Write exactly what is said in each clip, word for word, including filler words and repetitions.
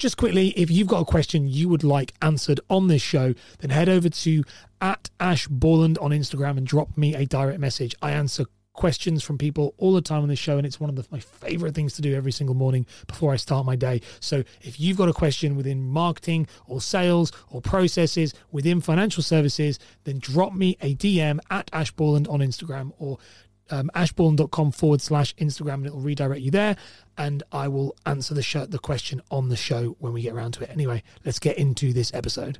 Just quickly, if you've got a question you would like answered on this show, then head over to at Ash Borland on Instagram and drop me a direct message. I answer questions from people all the time on this show, and it's one of the, my favorite things to do every single morning before I start my day. So if you've got a question within marketing or sales or processes within financial services, then drop me a D M at Ash Borland on Instagram, or um, ashborland.com forward slash Instagram, and it'll redirect you there, and I will answer the show, the question on the show when we get around to it. Anyway, let's get into this episode.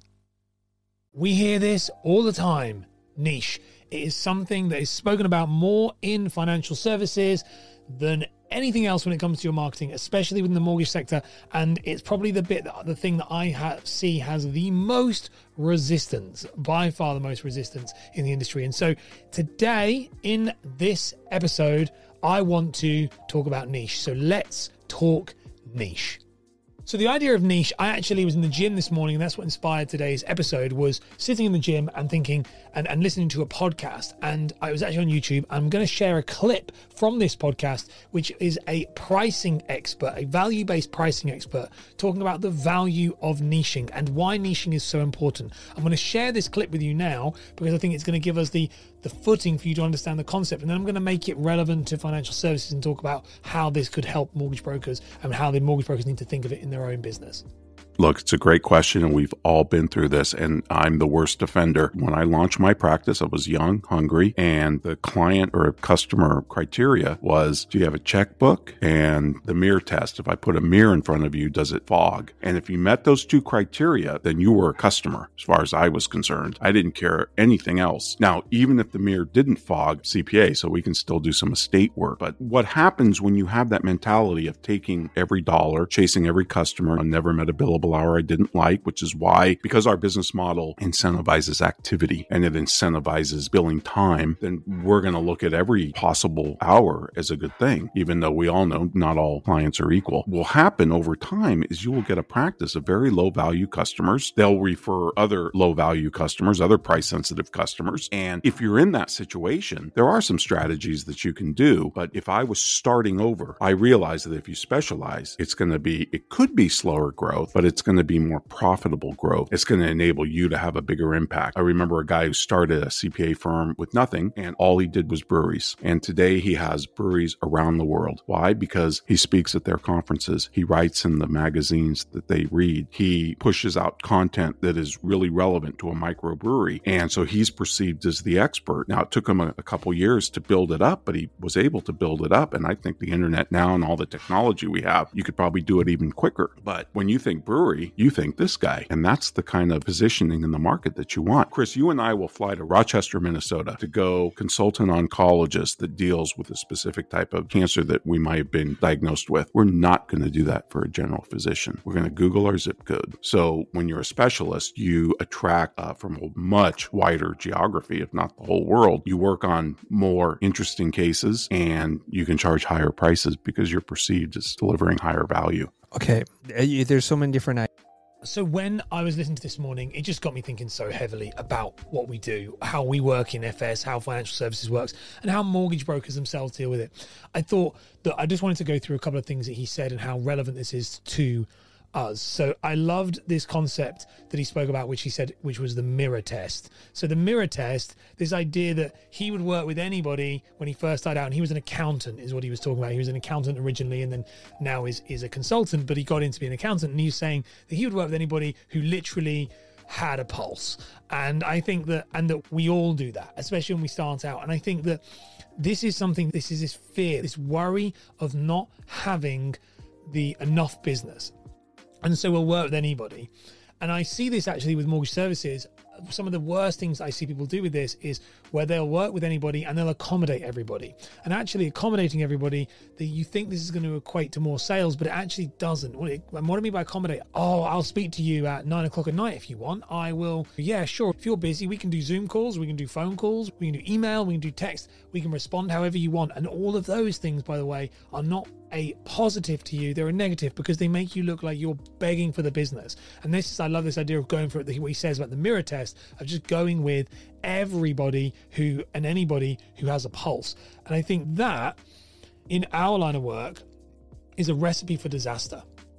We hear this all the time. Niche. It is something that is spoken about more in financial services than anything else when it comes to your marketing, especially within the mortgage sector. And it's probably the bit, that, the thing that I ha- see has the most resistance, by far the most resistance in the industry. And so today, in this episode, I want to talk about niche. So let's talk niche. So the idea of niche, I actually was in the gym this morning, and that's what inspired today's episode, was sitting in the gym and thinking and, and listening to a podcast. And I was actually on YouTube. I'm going to share a clip from this podcast, which is a pricing expert, a value-based pricing expert, talking about the value of niching and why niching is so important. I'm going to share this clip with you now because I think it's going to give us the the footing for you to understand the concept. And then I'm going to make it relevant to financial services and talk about how this could help mortgage brokers and how the mortgage brokers need to think of it in their own business. Look, it's a great question, and we've all been through this, and I'm the worst offender. When I launched my practice, I was young, hungry, and the client or customer criteria was, do you have a checkbook? And the mirror test. If I put a mirror in front of you, does it fog? And if you met those two criteria, then you were a customer, as far as I was concerned. I didn't care anything else. Now, even if the mirror didn't fog, C P A, so we can still do some estate work. But what happens when you have that mentality of taking every dollar, chasing every customer, I never met a billable hour I didn't like, which is why, because our business model incentivizes activity and it incentivizes billing time, then we're going to look at every possible hour as a good thing, even though we all know not all clients are equal. What will happen over time is you will get a practice of very low value customers. They'll refer other low value customers, other price sensitive customers. And if you're in that situation, there are some strategies that you can do. But if I was starting over, I realized that if you specialize, it's going to be, it could be slower growth, but it's going to be more profitable growth. It's going to enable you to have a bigger impact. I remember a guy who started a C P A firm with nothing, and all he did was breweries. And today he has breweries around the world. Why? Because he speaks at their conferences. He writes in the magazines that they read. He pushes out content that is really relevant to a microbrewery. And so he's perceived as the expert. Now, it took him a, a couple years to build it up, but he was able to build it up. And I think the internet now and all the technology we have, you could probably do it even quicker. But when you think brewery, you think this guy. And that's the kind of positioning in the market that you want. Chris, you and I will fly to Rochester, Minnesota to go consult an oncologist that deals with a specific type of cancer that we might have been diagnosed with. We're not going to do that for a general physician. We're going to Google our zip code. So when you're a specialist, you attract uh, from a much wider geography, if not the whole world. You work on more interesting cases and you can charge higher prices because you're perceived as delivering higher value. Okay. There's so many different ideas. So when I was listening to this morning, it just got me thinking so heavily about what we do, how we work in F S, how financial services works, and how mortgage brokers themselves deal with it. I thought that I just wanted to go through a couple of things that he said and how relevant this is to us. So I loved this concept that he spoke about, which he said, which was the mirror test. So the mirror test, this idea that he would work with anybody when he first started out, and he was an accountant is what he was talking about. He was an accountant originally and then now is, is a consultant, but he got into being an accountant, and he was saying that he would work with anybody who literally had a pulse. And I think that, and that we all do that, especially when we start out. And I think that this is something, this is this fear, this worry of not having the enough business. And so we'll work with anybody. And I see this actually with mortgage services. Some of the worst things I see people do with this is where they'll work with anybody and they'll accommodate everybody. And actually accommodating everybody, that you think this is going to equate to more sales, but it actually doesn't. What, it, what do I mean by accommodate? Oh, I'll speak to you at nine o'clock at night if you want. I will. Yeah, sure. If you're busy, we can do Zoom calls, we can do phone calls, we can do email, we can do text, we can respond however you want. And all of those things, by the way, are not a positive to you. They're a negative because they make you look like you're begging for the business. And this is, I love this idea of going for it, what he says about the mirror test, of just going with everybody who and anybody who has a pulse. And I think that in our line of work is a recipe for disaster.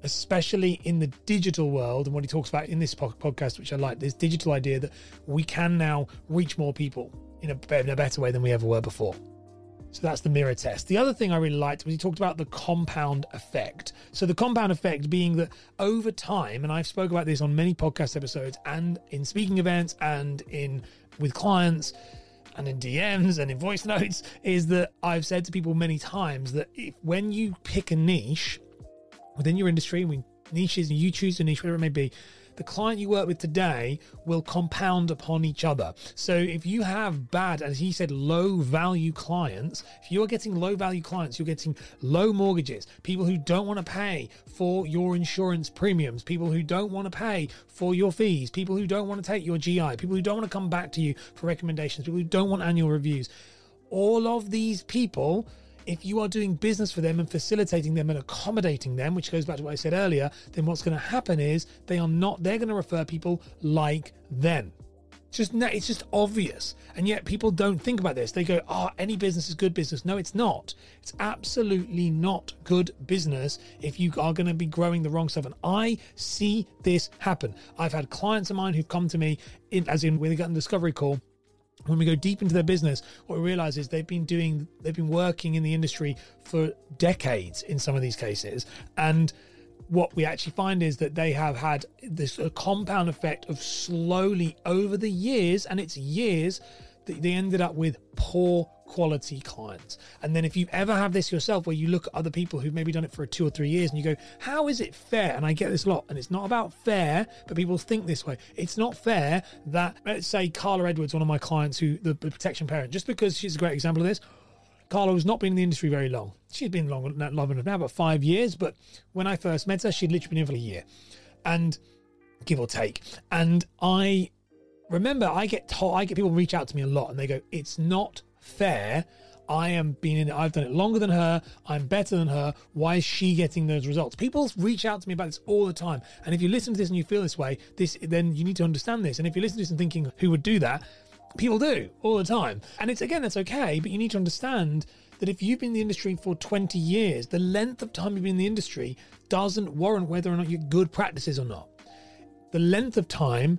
especially in the digital world, and what he talks about in this podcast, which I like, this digital idea that we can now reach more people in a, in a better way than we ever were before. So that's the mirror test. The other thing I really liked was he talked about the compound effect. So the compound effect being that over time, and I've spoke about this on many podcast episodes and in speaking events and in with clients and in D Ms and in voice notes, is that I've said to people many times that if, when you pick a niche within your industry, when niches and you choose a niche, whatever it may be, the client you work with today will compound upon each other. So if you have bad, as he said, low value clients, if you're getting low value clients, you're getting low mortgages, people who don't want to pay for your insurance premiums, people who don't want to pay for your fees, people who don't want to take your G I, people who don't want to come back to you for recommendations, people who don't want annual reviews, all of these people, if you are doing business for them and facilitating them and accommodating them, which goes back to what I said earlier, then what's going to happen is they are not, they're going to refer people like them. It's just, it's just obvious. And yet people don't think about this. They go, oh, any business is good business. No, it's not. It's absolutely not good business if you are going to be growing the wrong stuff. And I see this happen. I've had clients of mine who've come to me, in, as in when they got a discovery call. When we go deep into their business, what we realize is they've been doing, they've been working in the industry for decades in some of these cases. And what we actually find is that they have had this a compound effect of slowly over the years, and it's years, that they ended up with poor quality clients. And then if you ever have this yourself, where you look at other people who've maybe done it for two or three years and you go, how is it fair? And I get this a lot, and it's not about fair, but people think this way. It's not fair that, let's say Carla Edwards, one of my clients, who the, the protection parent, just because she's a great example of this, Carla has not been in the industry very long. She's been long, not long enough now, about five years. But when I first met her, she'd literally been in for a year, and give or take. And I remember I get told, I get people reach out to me a lot, and they go, it's not fair. I am being in it. I've done it longer than her. I'm better than her. Why is she getting those results? People reach out to me about this all the time. And if you listen to this and you feel this way, this then you need to understand this. And if you listen to this and thinking, who would do that? People do all the time. And it's, again, that's okay. But you need to understand that if you've been in the industry for twenty years, the length of time you've been in the industry doesn't warrant whether or not you're good practices or not. The length of time,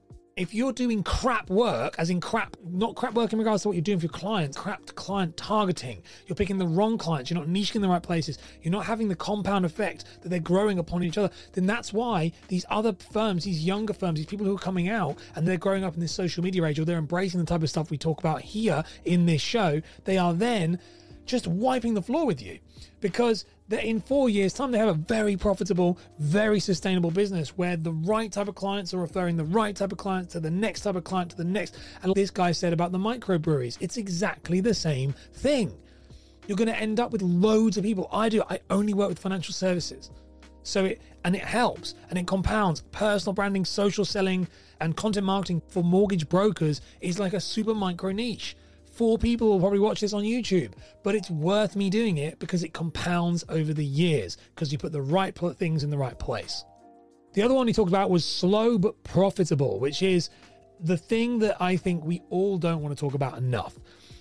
if you're doing crap work, as in crap, not crap work in regards to what you're doing for your clients, crap client targeting, you're picking the wrong clients, you're not niching in the right places, you're not having the compound effect that they're growing upon each other, then that's why these other firms, these younger firms, these people who are coming out and they're growing up in this social media age, or they're embracing the type of stuff we talk about here in this show, they are then just wiping the floor with you, because that in four years' time, they have a very profitable, very sustainable business where the right type of clients are referring the right type of clients to the next type of client to the next. And this guy said about the microbreweries, it's exactly the same thing. You're going to end up with loads of people. I do. I only work with financial services. So it, and it helps and it compounds. Personal branding, social selling, and content marketing for mortgage brokers is like a super micro niche. Four people will probably watch this on YouTube, but it's worth me doing it because it compounds over the years, because you put the right things in the right place. The other one he talked about was slow but profitable, which is the thing that I think we all don't want to talk about enough.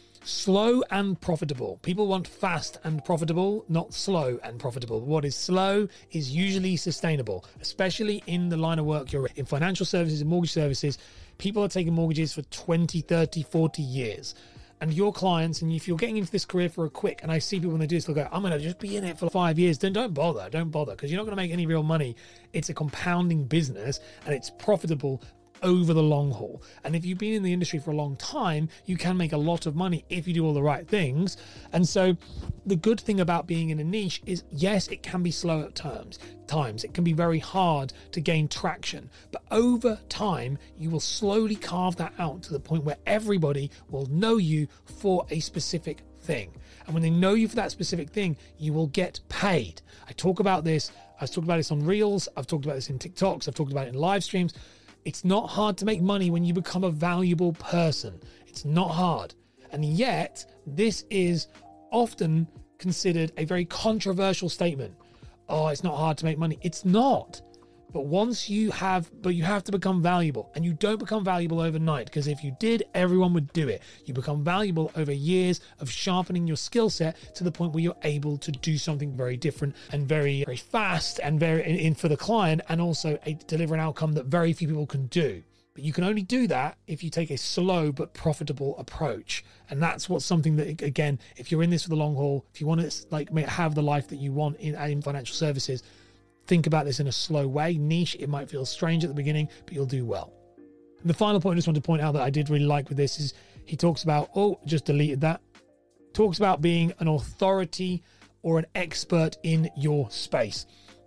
Slow and profitable. People want fast and profitable, not slow and profitable. What is slow is usually sustainable, especially in the line of work you're in. In financial services and mortgage services, people are taking mortgages for twenty, thirty, forty years. And your clients, and if you're getting into this career for a quick, and I see people when they do this, they'll go, I'm going to just be in it for five years. Then don't bother. Don't bother, because you're not going to make any real money. It's a compounding business and it's profitable over the long haul. And if you've been in the industry for a long time, you can make a lot of money if you do all the right things. And so the good thing about being in a niche is, yes, it can be slow at times. Times it can be very hard to gain traction, but over time you will slowly carve that out to the point where everybody will know you for a specific thing. And when they know you for that specific thing, you will get paid. I talk about this. I've talked about this on Reels. I've talked about this in TikToks. I've talked about it in live streams. It's not hard to make money when you become a valuable person. It's not hard. And yet, this is often considered a very controversial statement. Oh, it's not hard to make money. It's not. But once you have, but you have to become valuable, and you don't become valuable overnight, because if you did, everyone would do it. You become valuable over years of sharpening your skill set to the point where you're able to do something very different and very, very fast and very in, in for the client, and also a, deliver an outcome that very few people can do. But you can only do that if you take a slow but profitable approach. And that's what's something that, again, if you're in this for the long haul, if you want to like have the life that you want in, in financial services, think about this in a slow way. Niche, it might feel strange at the beginning, but you'll do well. And the final point I just want to point out that I did really like with this is he talks about, oh, just deleted that, talks about being an authority or an expert in your space.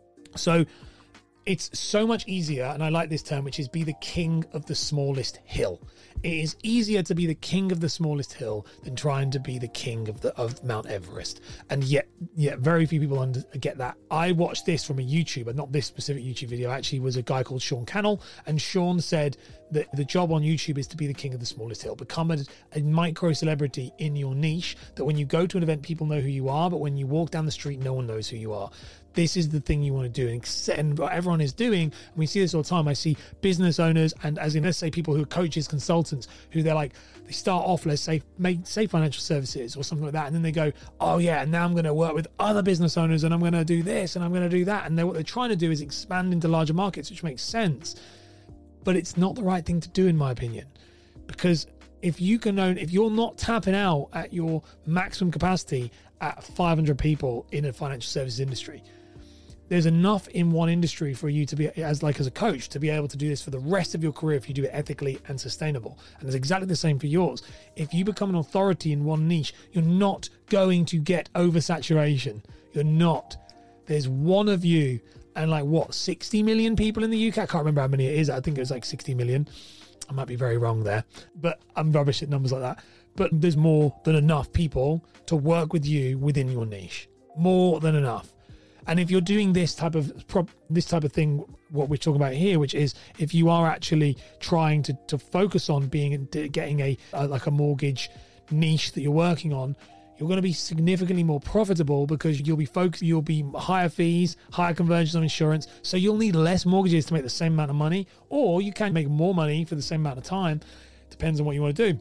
So it's so much easier, and I like this term, which is be the king of the smallest hill. It is easier to be the king of the smallest hill than trying to be the king of the of Mount Everest. And yet, yet very few people under, get that. I watched this from a YouTuber, not this specific YouTube video, actually was a guy called Sean Cannell, and Sean said that the job on YouTube is to be the king of the smallest hill. Become a, a micro celebrity in your niche, that when you go to an event, people know who you are, but when you walk down the street, no one knows who you are. This is the thing you want to do, and what everyone is doing, and we see this all the time. I see business owners, and as in, let's say people who are coaches, consultants, who they're like, they start off, let's say, make, say financial services or something like that, and then they go, oh yeah, and now I'm going to work with other business owners, and I'm going to do this, and I'm going to do that, and what they're trying to do is expand into larger markets, which makes sense, but it's not the right thing to do, in my opinion, because if you can own, if you're not tapping out at your maximum capacity at five hundred people in a financial services industry, there's enough in one industry for you to be, as like as a coach, to be able to do this for the rest of your career if you do it ethically and sustainable. And it's exactly the same for yours. If you become an authority in one niche, you're not going to get oversaturation. You're not. There's one of you and like what, sixty million people in the U K? I can't remember how many it is. I think it was like sixty million. I might be very wrong there, but I'm rubbish at numbers like that. But there's more than enough people to work with you within your niche. More than enough. And if you're doing this type of prop, this type of thing, what we're talking about here, which is if you are actually trying to, to focus on being getting a, a like a mortgage niche that you're working on, you're going to be significantly more profitable because you'll be focused, you'll be higher fees, higher conversions on insurance. So you'll need less mortgages to make the same amount of money, or you can make more money for the same amount of time. Depends on what you want to do.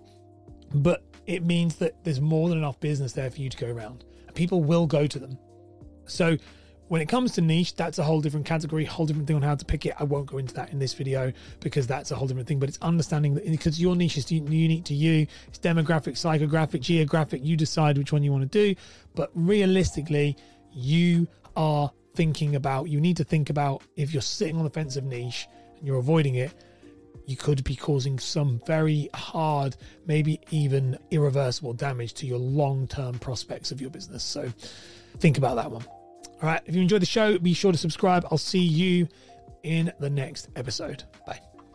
But it means that there's more than enough business there for you to go around. And people will go to them. So when it comes to niche, that's a whole different category, whole different thing on how to pick it. I won't go into that in this video because that's a whole different thing, but it's understanding that because your niche is unique to you, it's demographic, psychographic, geographic, you decide which one you want to do. But realistically, you are thinking about, you need to think about if you're sitting on the fence of niche and you're avoiding it, you could be causing some very hard, maybe even irreversible damage to your long-term prospects of your business. So think about that one. All right, if you enjoyed the show, be sure to subscribe. I'll see you in the next episode. Bye.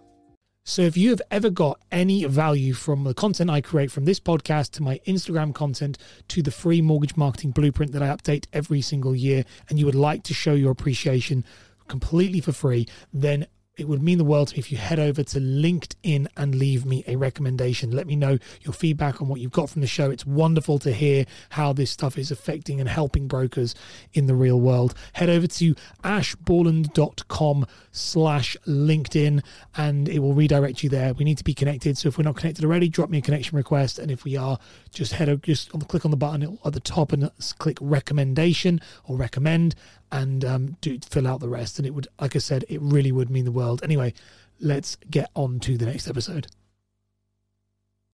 So if you have ever got any value from the content I create, from this podcast to my Instagram content to the free mortgage marketing blueprint that I update every single year, and you would like to show your appreciation completely for free, then it would mean the world to me if you head over to LinkedIn and leave me a recommendation. Let me know your feedback on what you've got from the show. It's wonderful to hear how this stuff is affecting and helping brokers in the real world. Head over to ashborland.com slash LinkedIn and it will redirect you there. We need to be connected. So if we're not connected already, drop me a connection request. And if we are, just head over, just click on the button at the top and click recommendation or recommend, and um, do fill out the rest. And it would, like I said, it really would mean the world. Anyway, let's get on to the next episode.